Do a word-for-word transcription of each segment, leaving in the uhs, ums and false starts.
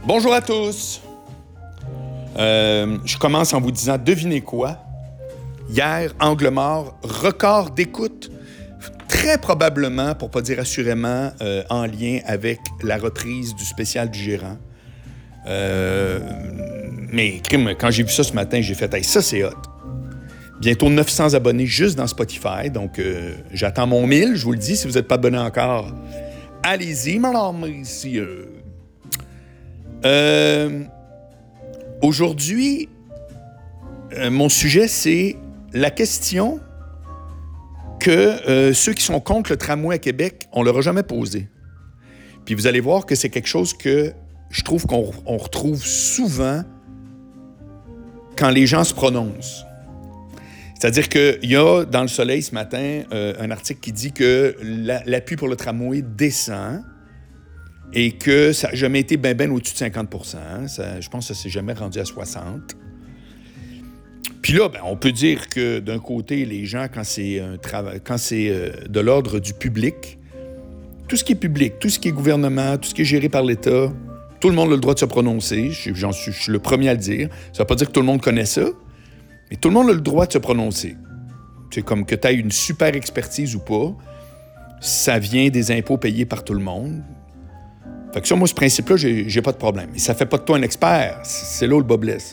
Bonjour à tous. Euh, je commence en vous disant, devinez quoi? Hier, Angle mort, record d'écoute, très probablement, pour pas dire assurément, euh, en lien avec la reprise du spécial du gérant. Euh, mais crime, quand j'ai vu ça ce matin, j'ai fait hey, « ça c'est hot ». Bientôt neuf cents abonnés juste dans Spotify, donc euh, j'attends mon mille, je vous le dis, si vous n'êtes pas abonné encore, allez-y, mesdames et messieurs. Euh, aujourd'hui, euh, mon sujet, c'est la question que euh, ceux qui sont contre le tramway à Québec, on ne leur a jamais posée. Puis vous allez voir que c'est quelque chose que je trouve qu'on on retrouve souvent quand les gens se prononcent. C'est-à-dire qu'il y a dans Le Soleil ce matin euh, un article qui dit que la, l'appui pour le tramway descend et que ça n'a jamais été ben ben au-dessus de cinquante pour cent. Ça, je pense que ça ne s'est jamais rendu à soixante pour cent. Puis là, ben, on peut dire que d'un côté, les gens, quand c'est, un travail, quand c'est euh, de l'ordre du public, tout ce qui est public, tout ce qui est gouvernement, tout ce qui est géré par l'État, tout le monde a le droit de se prononcer. Je, j'en suis, je suis le premier à le dire. Ça ne veut pas dire que tout le monde connaît ça, mais tout le monde a le droit de se prononcer. C'est comme que tu aies une super expertise ou pas, ça vient des impôts payés par tout le monde. Fait que ça, moi, ce principe-là, j'ai, j'ai pas de problème. Et ça fait pas de toi un expert. C'est là où le bas blesse.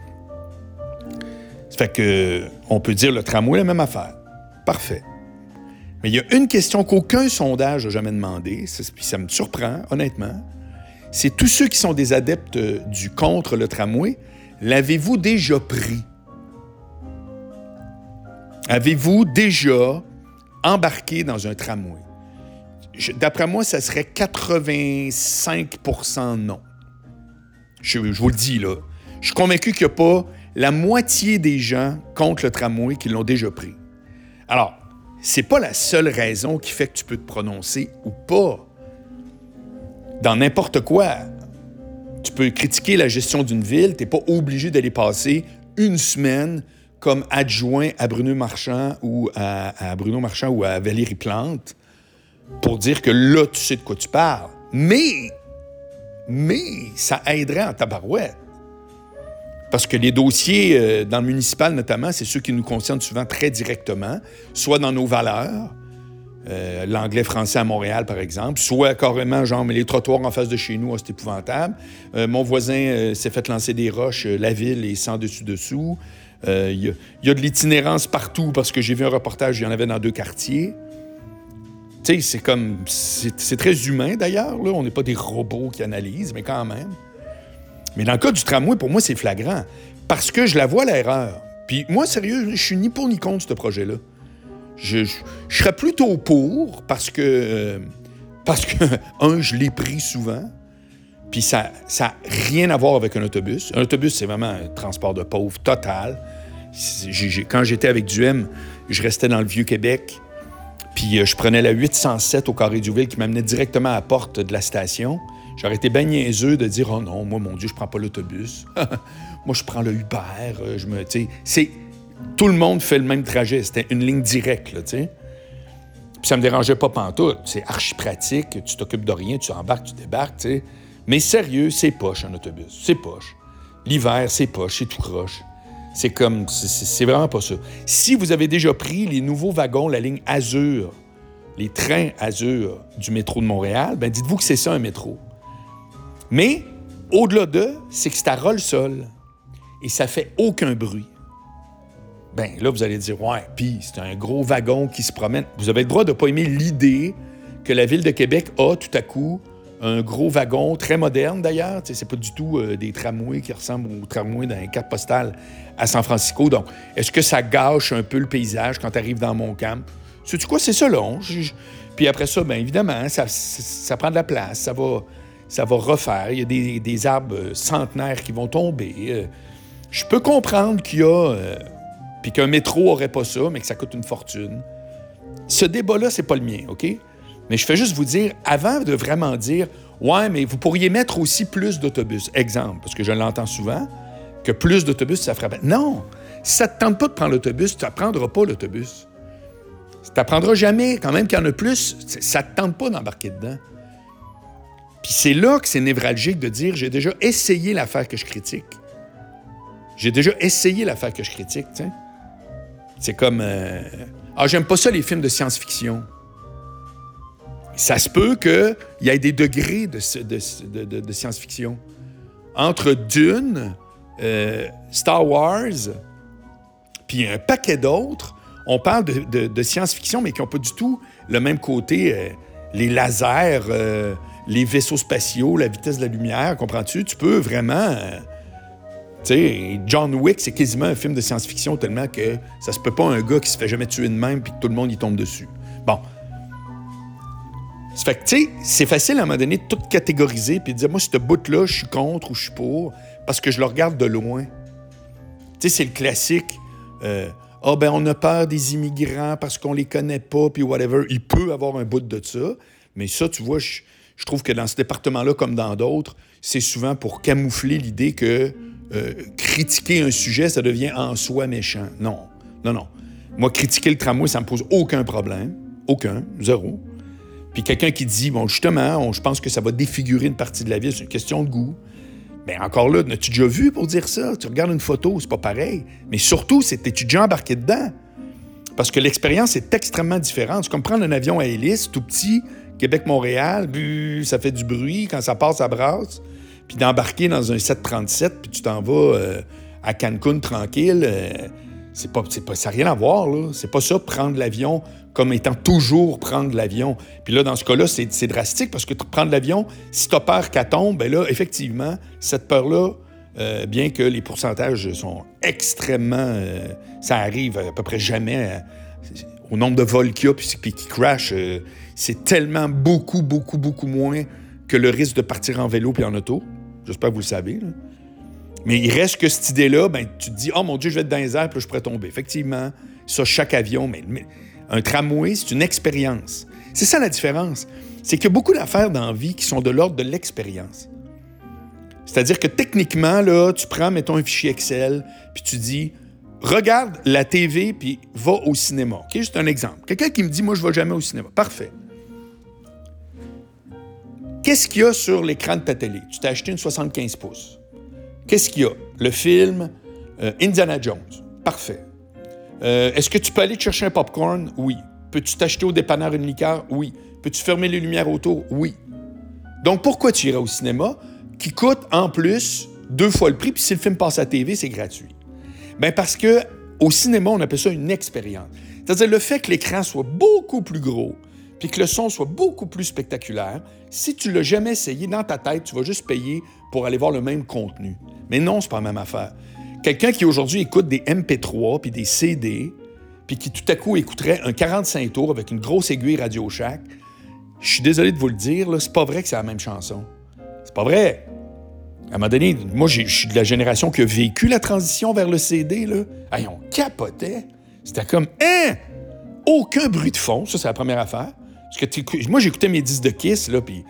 Ça fait que, on peut dire le tramway, la même affaire. Parfait. Mais il y a une question qu'aucun sondage n'a jamais demandé, puis ça me surprend, honnêtement. C'est tous ceux qui sont des adeptes du contre le tramway, l'avez-vous déjà pris? Avez-vous déjà embarqué dans un tramway? Je, d'après moi, ça serait quatre-vingt-cinq pour cent non. Je, je vous le dis, là. Je suis convaincu qu'il n'y a pas la moitié des gens contre le tramway qui l'ont déjà pris. Alors, c'est pas la seule raison qui fait que tu peux te prononcer ou pas. Dans n'importe quoi, tu peux critiquer la gestion d'une ville, tu n'es pas obligé d'aller passer une semaine comme adjoint à Bruno Marchand ou à, à Bruno Marchand ou à Valérie Plante pour dire que là, tu sais de quoi tu parles. Mais, mais ça aiderait en tabarouette. Parce que les dossiers, euh, dans le municipal notamment, c'est ceux qui nous concernent souvent très directement, soit dans nos valeurs, euh, l'anglais-français à Montréal, par exemple, soit carrément, genre, mais les trottoirs en face de chez nous, oh, c'est épouvantable. Euh, mon voisin euh, s'est fait lancer des roches, euh, la ville est sans dessus-dessous. Il euh, y, y a de l'itinérance partout, parce que j'ai vu un reportage, il y en avait dans deux quartiers. Tu sais, c'est comme... C'est, c'est très humain, d'ailleurs, là. On n'est pas des robots qui analysent, mais quand même. Mais dans le cas du tramway, pour moi, c'est flagrant. Parce que je la vois, l'erreur. Puis moi, sérieux, je suis ni pour ni contre ce projet-là. Je, je, je serais plutôt pour, parce que... Euh, parce que, un, je l'ai pris souvent. Puis ça n'a rien à voir avec un autobus. Un autobus, c'est vraiment un transport de pauvres total. J'ai, j'ai, quand j'étais avec Duhem, je restais dans le Vieux-Québec. Puis euh, je prenais la huit cent sept au Carré-Duville qui m'amenait directement à la porte de la station. J'aurais été bien niaiseux de dire « Oh non, moi, mon Dieu, je prends pas l'autobus. Moi, je prends le Uber. » Je me, tu sais, c'est... Tout le monde fait le même trajet. C'était une ligne directe, là, tu sais. Puis ça me dérangeait pas pantoute. C'est archi pratique. Tu t'occupes de rien, tu embarques, tu débarques, tu sais. Mais sérieux, c'est poche, un autobus. C'est poche. L'hiver, c'est poche, c'est tout croche. C'est comme... C'est, c'est vraiment pas ça. Si vous avez déjà pris les nouveaux wagons, la ligne Azur, les trains Azur du métro de Montréal, ben dites-vous que c'est ça, un métro. Mais, au-delà de, c'est que c'est à ras-le-sol et ça fait aucun bruit. Ben là, vous allez dire, ouais, puis c'est un gros wagon qui se promène. Vous avez le droit de ne pas aimer l'idée que la Ville de Québec a tout à coup un gros wagon, très moderne d'ailleurs. Tu sais, c'est pas du tout euh, des tramways qui ressemblent aux tramways dans une carte postale à San Francisco. Donc, est-ce que ça gâche un peu le paysage quand tu arrives dans Montcalm? Sais-tu quoi? C'est ça, long. Puis après ça, bien évidemment, ça, ça, ça prend de la place, ça va... Ça va refaire. Il y a des, des arbres centenaires qui vont tomber. Euh, je peux comprendre qu'il y a... Euh, puis qu'un métro n'aurait pas ça, mais que ça coûte une fortune. Ce débat-là, c'est pas le mien, OK? Mais je fais juste vous dire, avant de vraiment dire « Ouais, mais vous pourriez mettre aussi plus d'autobus. » Exemple, parce que je l'entends souvent, que plus d'autobus, ça ferait... Non! Si ça ne te tente pas de prendre l'autobus, tu n'apprendras pas l'autobus. Tu n'apprendras jamais. Quand même qu'il y en a plus, ça ne te tente pas d'embarquer dedans. Puis c'est là que c'est névralgique de dire « j'ai déjà essayé l'affaire que je critique ». J'ai déjà essayé l'affaire que je critique, tu sais. C'est comme... Euh... Ah, j'aime pas ça, les films de science-fiction. Ça se peut qu'il y ait des degrés de, de, de, de science-fiction. Entre Dune, euh, Star Wars, puis un paquet d'autres, on parle de, de, de science-fiction, mais qui n'ont pas du tout le même côté. Euh, les lasers, euh, les vaisseaux spatiaux, la vitesse de la lumière, comprends-tu? Tu peux vraiment... Euh, tu sais, John Wick, c'est quasiment un film de science-fiction tellement que ça se peut pas un gars qui se fait jamais tuer de même puis que tout le monde y tombe dessus. Bon. Ça fait que, tu sais, c'est facile à un moment donné de tout catégoriser puis de dire, moi, ce bout-là, je suis contre ou je suis pour parce que je le regarde de loin. Tu sais, c'est le classique. Euh, ah, ben, on a peur des immigrants parce qu'on les connaît pas puis whatever. Il peut avoir un bout de ça, mais ça, tu vois, je, je trouve que dans ce département-là, comme dans d'autres, c'est souvent pour camoufler l'idée que Euh, critiquer un sujet, ça devient en soi méchant. Non, non, non. Moi, critiquer le tramway, ça me pose aucun problème. Aucun, zéro. Puis quelqu'un qui dit, bon, justement, on, je pense que ça va défigurer une partie de la ville, c'est une question de goût. Bien, encore là, n'as-tu déjà vu pour dire ça? Tu regardes une photo, c'est pas pareil. Mais surtout, c'est t'es-tu déjà embarqué dedans? Parce que l'expérience est extrêmement différente. C'est comme prendre un avion à hélice, tout petit, Québec-Montréal, bu, ça fait du bruit, quand ça passe, ça brasse. Puis d'embarquer dans un sept trente-sept, puis tu t'en vas euh, à Cancun tranquille, euh, c'est pas, c'est pas, ça n'a rien à voir, là. C'est pas ça, prendre l'avion comme étant toujours prendre l'avion. Puis là, dans ce cas-là, c'est, c'est drastique, parce que prendre l'avion, si t'as peur qu'elle tombe, bien là, effectivement, cette peur-là, euh, bien que les pourcentages sont extrêmement... Euh, ça arrive à peu près jamais euh, au nombre de vols qu'il y a, puis, puis qui crashent, euh, c'est tellement beaucoup, beaucoup, beaucoup moins que le risque de partir en vélo puis en auto. J'espère que vous le savez. Là. Mais il reste que cette idée-là, ben, tu te dis « Oh mon Dieu, je vais être dans les airs, puis là, je pourrais tomber. » Effectivement, ça, chaque avion, mais, mais un tramway, c'est une expérience. C'est ça la différence. C'est qu'il y a beaucoup d'affaires dans la vie qui sont de l'ordre de l'expérience. C'est-à-dire que techniquement, là, tu prends, mettons, un fichier Excel, puis tu dis « Regarde la T V, puis va au cinéma. » OK, juste un exemple. Quelqu'un qui me dit « Moi, je ne vais jamais au cinéma. » Parfait. Qu'est-ce qu'il y a sur l'écran de ta télé? Tu t'as acheté une soixante-quinze pouces. Qu'est-ce qu'il y a? Le film euh, Indiana Jones. Parfait. Euh, est-ce que tu peux aller te chercher un popcorn? Oui. Peux-tu t'acheter au dépanneur une liqueur? Oui. Peux-tu fermer les lumières autour? Oui. Donc, pourquoi tu irais au cinéma qui coûte, en plus, deux fois le prix, puis si le film passe à la T V, c'est gratuit? Bien, parce que au cinéma, on appelle ça une expérience. C'est-à-dire le fait que l'écran soit beaucoup plus gros, puis que le son soit beaucoup plus spectaculaire, si tu ne l'as jamais essayé, dans ta tête, tu vas juste payer pour aller voir le même contenu. Mais non, c'est pas la même affaire. Quelqu'un qui aujourd'hui écoute des M P trois puis des C D, puis qui tout à coup écouterait un quarante-cinq tours avec une grosse aiguille Radio Shack, je suis désolé de vous le dire, là, c'est pas vrai que c'est la même chanson. C'est pas vrai. À un moment donné, moi, je suis de la génération qui a vécu la transition vers le C D, là. Hey, on capotait. C'était comme, hein? Aucun bruit de fond, ça, c'est la première affaire. Parce que moi, j'écoutais mes disques de Kiss, là, puis...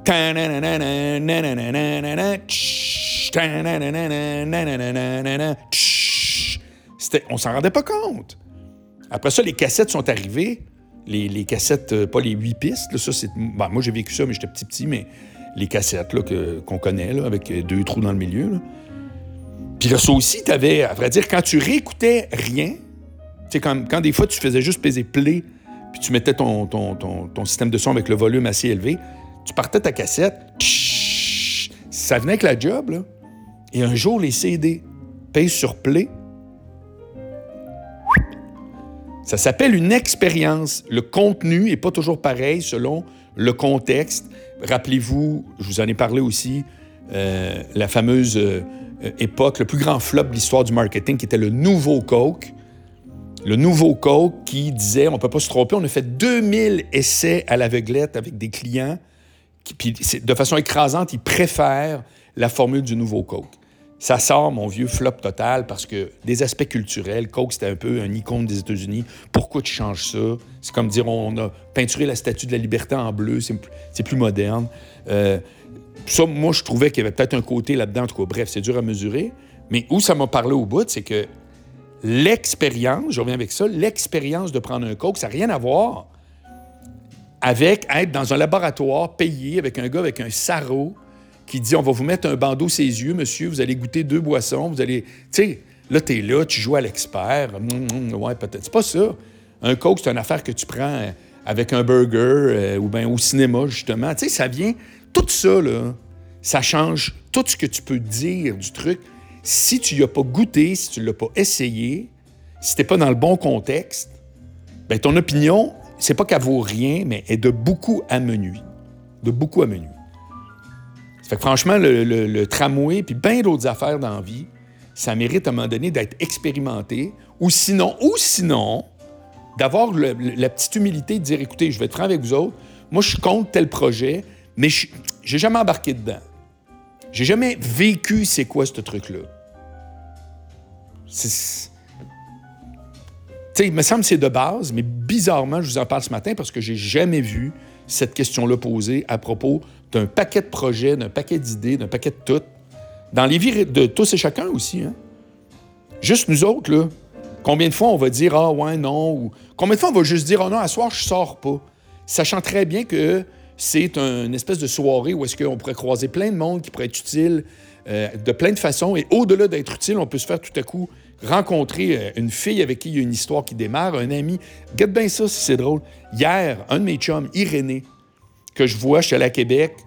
On s'en rendait pas compte. Après ça, les cassettes sont arrivées. Les, les cassettes, euh, pas les huit pistes, là, ça, c'est... Bon, moi, j'ai vécu ça, mais j'étais petit-petit, mais les cassettes, là, que, qu'on connaît, là, avec deux trous dans le milieu, là. Puis là, ça aussi, t'avais... À vrai dire, quand tu réécoutais rien, tu sais, quand, quand des fois, tu faisais juste peser play, puis tu mettais ton, ton, ton, ton système de son avec le volume assez élevé, tu partais ta cassette, tch, ça venait avec la job, là. Et un jour, les C D pèsent sur play. Ça s'appelle une expérience. Le contenu n'est pas toujours pareil selon le contexte. Rappelez-vous, je vous en ai parlé aussi, euh, la fameuse euh, époque, le plus grand flop de l'histoire du marketing, qui était le nouveau Coke. Le nouveau Coke qui disait, on ne peut pas se tromper, on a fait deux mille essais à l'aveuglette avec des clients qui, puis de façon écrasante, ils préfèrent la formule du nouveau Coke. Ça sort, mon vieux, flop total, parce que des aspects culturels, Coke, c'était un peu un icône des États-Unis. Pourquoi tu changes ça? C'est comme dire, on a peinturé la Statue de la Liberté en bleu, c'est, c'est plus moderne. Euh, ça, moi, je trouvais qu'il y avait peut-être un côté là-dedans, en tout cas, bref, c'est dur à mesurer. Mais où ça m'a parlé au bout, c'est que l'expérience, je reviens avec ça, l'expérience de prendre un Coke, ça n'a rien à voir avec être dans un laboratoire payé avec un gars avec un sarrau qui dit « On va vous mettre un bandeau sur les yeux, monsieur, vous allez goûter deux boissons, vous allez... » Tu sais, là, t'es là, tu joues à l'expert. Mmh, mmh, ouais, peut-être. C'est pas ça. Un Coke, c'est une affaire que tu prends avec un burger euh, ou bien au cinéma, justement. Tu sais, ça vient... Tout ça, là, ça change tout ce que tu peux dire du truc. Si tu n'y as pas goûté, si tu ne l'as pas essayé, si tu n'es pas dans le bon contexte, bien, ton opinion, c'est pas qu'elle vaut rien, mais est de beaucoup à menu. De beaucoup à menu. Ça fait que franchement, le, le, le tramway puis bien d'autres affaires dans la vie, ça mérite à un moment donné d'être expérimenté ou sinon, ou sinon, d'avoir le, le, la petite humilité de dire « Écoutez, je vais être franc avec vous autres, moi, je suis contre tel projet, mais je n'ai jamais embarqué dedans. J'ai jamais vécu c'est quoi ce truc-là. » C'est... Tu sais, il me semble que c'est de base, mais bizarrement, je vous en parle ce matin parce que j'ai jamais vu cette question-là posée à propos d'un paquet de projets, d'un paquet d'idées, d'un paquet de tout. Dans les vies de tous et chacun aussi. Hein? Juste nous autres, là. Combien de fois on va dire « Ah, ouais, non » ou combien de fois on va juste dire « Ah, non, à soir, je sors pas », sachant très bien que c'est une espèce de soirée où est-ce qu'on pourrait croiser plein de monde qui pourrait être utile euh, de plein de façons. Et au-delà d'être utile, on peut se faire tout à coup rencontrer euh, une fille avec qui il y a une histoire qui démarre, un ami. Regarde bien ça, si c'est drôle. Hier, un de mes chums, Irénée, que je vois, je suis allé à Québec.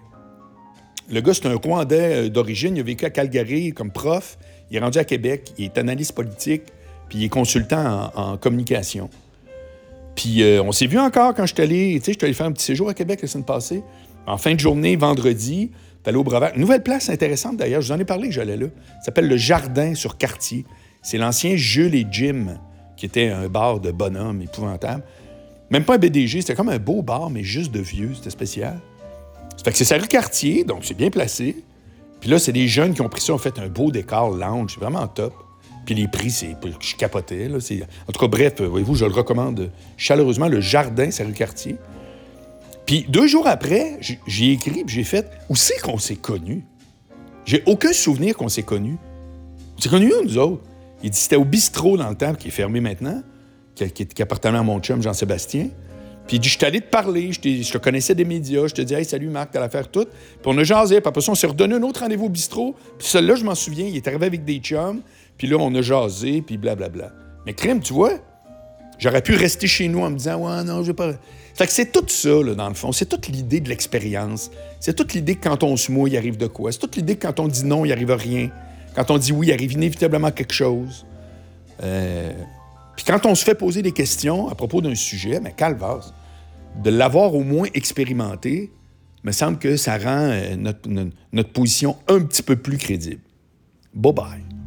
Le gars, c'est un Rwandais d'origine. Il a vécu à Calgary comme prof. Il est rendu à Québec. Il est analyste politique. Puis il est consultant en, en communication. Puis euh, on s'est vu encore quand je suis allé, tu sais, je suis allé faire un petit séjour à Québec la semaine passée. En fin de journée, vendredi, t'es allé au Breuvert. Nouvelle place intéressante d'ailleurs, je vous en ai parlé que j'allais là. Ça s'appelle le Jardin sur Cartier. C'est l'ancien Jules et Jim, qui était un bar de bonhomme épouvantable. Même pas un B D G, c'était comme un beau bar, mais juste de vieux, c'était spécial. Ça fait que c'est sa rue Cartier, donc c'est bien placé. Puis là, c'est des jeunes qui ont pris ça, ont fait un beau décor lounge, c'est vraiment top. Puis les prix, c'est... Je capotais, là. C'est... En tout cas, bref, voyez-vous, je le recommande chaleureusement, le Jardin, c'est rue Cartier. Puis deux jours après, j'ai écrit, puis j'ai fait « Où c'est qu'on s'est connus? » J'ai aucun souvenir qu'on s'est connus. On s'est connus où, nous autres? Il dit c'était au bistrot dans le temps, qui est fermé maintenant, qui, qui, qui appartenait à mon chum Jean-Sébastien. Puis il dit, je suis allé te parler, je, je te connaissais des médias, je te dis, hey, salut Marc, t'as l'affaire toute. Puis on a jasé, puis après ça, on s'est redonné un autre rendez-vous au bistrot. Puis celui-là, je m'en souviens, il est arrivé avec des chums, puis là, on a jasé, puis blablabla. Mais crime, tu vois, j'aurais pu rester chez nous en me disant, ouais, non, je vais pas. Fait que c'est tout ça, là, dans le fond. C'est toute l'idée de l'expérience. C'est toute l'idée que quand on se mouille, il arrive de quoi. C'est toute l'idée que quand on dit non, il arrive rien. Quand on dit oui, il arrive inévitablement quelque chose. Euh... Puis quand on se fait poser des questions à propos d'un sujet, mais calvasse, de l'avoir au moins expérimenté, me semble que ça rend euh, notre, notre, notre position un petit peu plus crédible. Bye-bye.